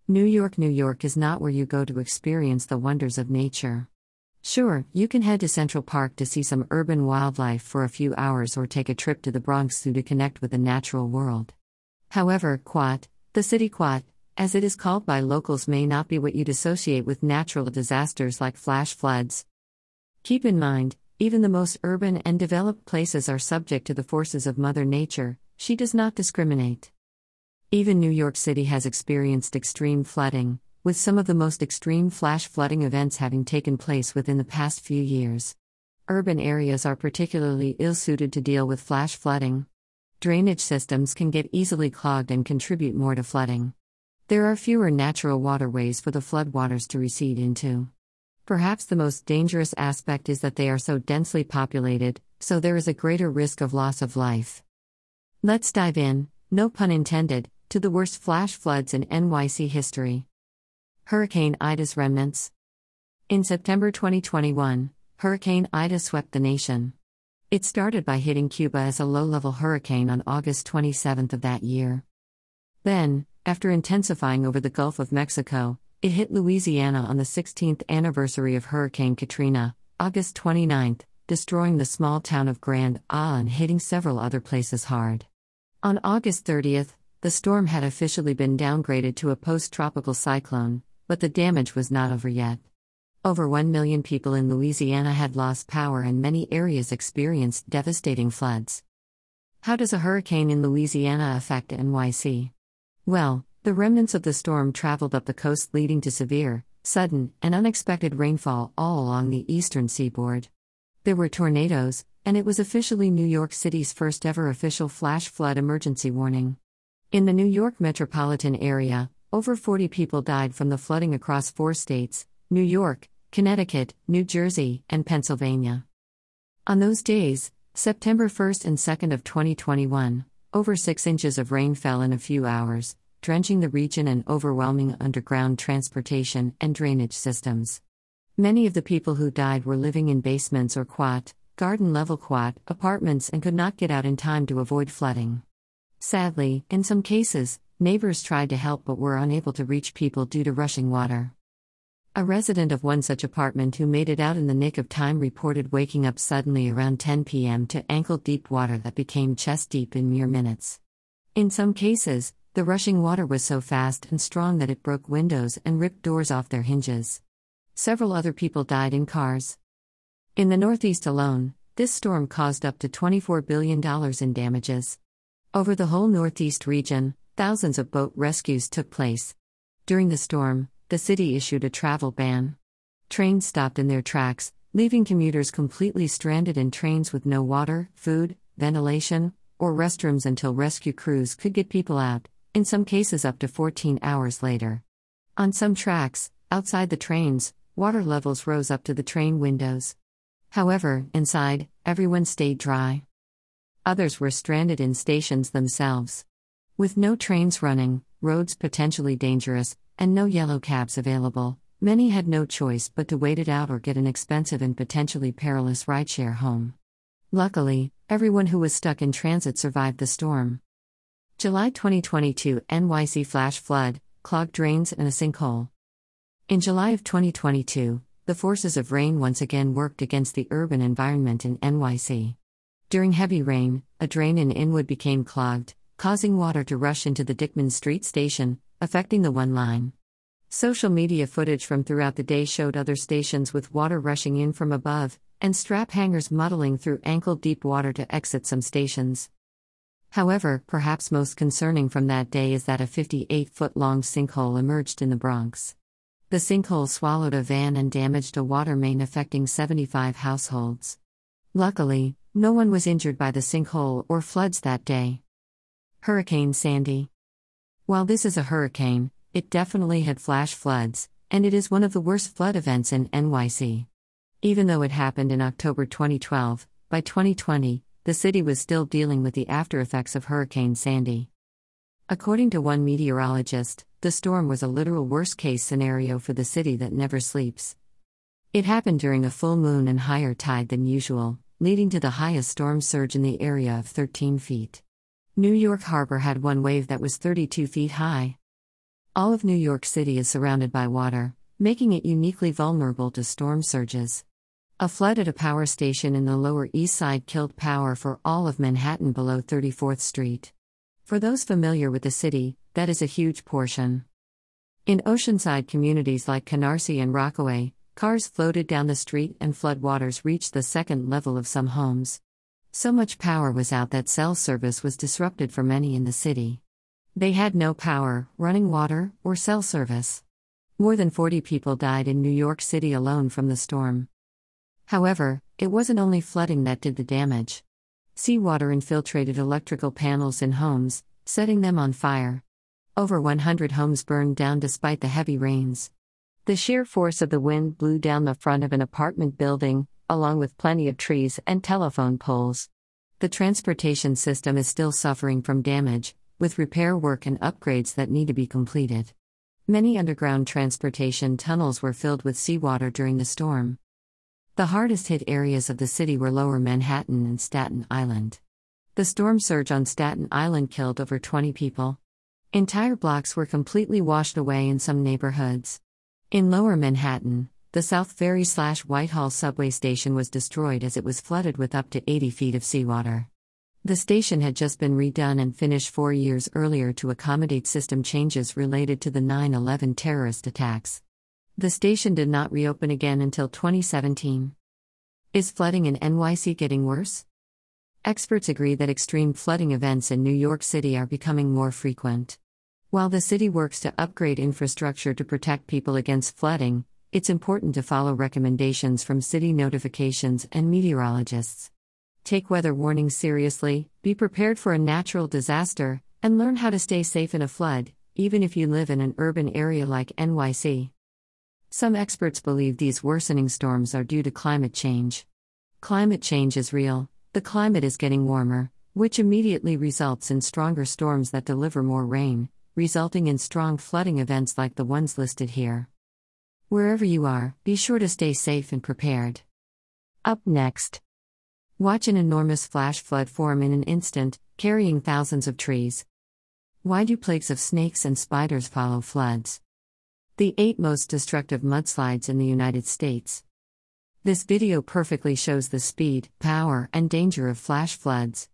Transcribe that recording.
New York is not where you go to experience the wonders of nature. Sure, you can head to Central Park to see some urban wildlife for a few hours or take a trip to the Bronx Zoo to connect with the natural world. However, Quat, the city Quat, as it is called by locals, may not be what you'd associate with natural disasters like flash floods. Keep in mind, even the most urban and developed places are subject to the forces of Mother Nature. She does not discriminate. Even New York City has experienced extreme flooding, with some of the most extreme flash flooding events having taken place within the past few years. Urban areas are particularly ill-suited to deal with flash flooding. Drainage systems can get easily clogged and contribute more to flooding. There are fewer natural waterways for the floodwaters to recede into. Perhaps the most dangerous aspect is that they are so densely populated, so there is a greater risk of loss of life. Let's dive in, no pun intended, to the worst flash floods in NYC history. Hurricane Ida's remnants. In September 2021, Hurricane Ida swept the nation. It started by hitting Cuba as a low-level hurricane on August 27 of that year. Then, after intensifying over the Gulf of Mexico, it hit Louisiana on the 16th anniversary of Hurricane Katrina, August 29, destroying the small town of Grand Isle and hitting several other places hard. On August 30, the storm had officially been downgraded to a post-tropical cyclone, but the damage was not over yet. Over 1 million people in Louisiana had lost power and many areas experienced devastating floods. How does a hurricane in Louisiana affect NYC? Well, the remnants of the storm traveled up the coast, leading to severe, sudden, and unexpected rainfall all along the eastern seaboard. There were tornadoes, and it was officially New York City's first ever official flash flood emergency warning. In the New York metropolitan area, over 40 people died from the flooding across 4 states: New York, Connecticut, New Jersey, and Pennsylvania. On those days, September 1st and 2nd of 2021, over 6 inches of rain fell in a few hours, drenching the region and overwhelming underground transportation and drainage systems. Many of the people who died were living in basements or quat, garden-level quat, apartments and could not get out in time to avoid flooding. Sadly, in some cases, neighbors tried to help but were unable to reach people due to rushing water. A resident of one such apartment who made it out in the nick of time reported waking up suddenly around 10 p.m. to ankle-deep water that became chest-deep in mere minutes. In some cases, the rushing water was so fast and strong that it broke windows and ripped doors off their hinges. Several other people died in cars. In the Northeast alone, this storm caused up to $24 billion in damages. Over the whole Northeast region, thousands of boat rescues took place. During the storm, the city issued a travel ban. Trains stopped in their tracks, leaving commuters completely stranded in trains with no water, food, ventilation, or restrooms until rescue crews could get people out, in some cases up to 14 hours later. On some tracks, outside the trains, water levels rose up to the train windows. However, inside, everyone stayed dry. Others were stranded in stations themselves. With no trains running, roads potentially dangerous, and no yellow cabs available, many had no choice but to wait it out or get an expensive and potentially perilous rideshare home. Luckily, everyone who was stuck in transit survived the storm. July 2022 NYC flash flood, clogged drains and a sinkhole. In July of 2022, the forces of rain once again worked against the urban environment in NYC. During heavy rain, a drain in Inwood became clogged, causing water to rush into the Dickman Street station, affecting the one line. Social media footage from throughout the day showed other stations with water rushing in from above, and strap hangers muddling through ankle-deep water to exit some stations. However, perhaps most concerning from that day is that a 58-foot-long sinkhole emerged in the Bronx. The sinkhole swallowed a van and damaged a water main affecting 75 households. Luckily, no one was injured by the sinkhole or floods that day. Hurricane Sandy. While this is a hurricane, it definitely had flash floods, and it is one of the worst flood events in NYC. Even though it happened in October 2012, by 2020, the city was still dealing with the aftereffects of Hurricane Sandy. According to one meteorologist, the storm was a literal worst-case scenario for the city that never sleeps. It happened during a full moon and higher tide than usual, leading to the highest storm surge in the area of 13 feet. New York Harbor had one wave that was 32 feet high. All of New York City is surrounded by water, making it uniquely vulnerable to storm surges. A flood at a power station in the Lower East Side killed power for all of Manhattan below 34th Street. For those familiar with the city, that is a huge portion. In oceanside communities like Canarsie and Rockaway, cars floated down the street and floodwaters reached the second level of some homes. So much power was out that cell service was disrupted for many in the city. They had no power, running water, or cell service. More than 40 people died in New York City alone from the storm. However, it wasn't only flooding that did the damage. Seawater infiltrated electrical panels in homes, setting them on fire. Over 100 homes burned down despite the heavy rains. The sheer force of the wind blew down the front of an apartment building, along with plenty of trees and telephone poles. The transportation system is still suffering from damage, with repair work and upgrades that need to be completed. Many underground transportation tunnels were filled with seawater during the storm. The hardest hit areas of the city were Lower Manhattan and Staten Island. The storm surge on Staten Island killed over 20 people. Entire blocks were completely washed away in some neighborhoods. In Lower Manhattan, the South Ferry/Whitehall subway station was destroyed as it was flooded with up to 80 feet of seawater. The station had just been redone and finished 4 years earlier to accommodate system changes related to the 9/11 terrorist attacks. The station did not reopen again until 2017. Is flooding in NYC getting worse? Experts agree that extreme flooding events in New York City are becoming more frequent. While the city works to upgrade infrastructure to protect people against flooding, it's important to follow recommendations from city notifications and meteorologists. Take weather warnings seriously, be prepared for a natural disaster, and learn how to stay safe in a flood, even if you live in an urban area like NYC. Some experts believe these worsening storms are due to climate change. Climate change is real, the climate is getting warmer, which immediately results in stronger storms that deliver more rain, resulting in strong flooding events like the ones listed here. Wherever you are, be sure to stay safe and prepared. Up next, watch an enormous flash flood form in an instant, carrying thousands of trees. Why do plagues of snakes and spiders follow floods? The 8 most destructive mudslides in the United States. This video perfectly shows the speed, power, and danger of flash floods.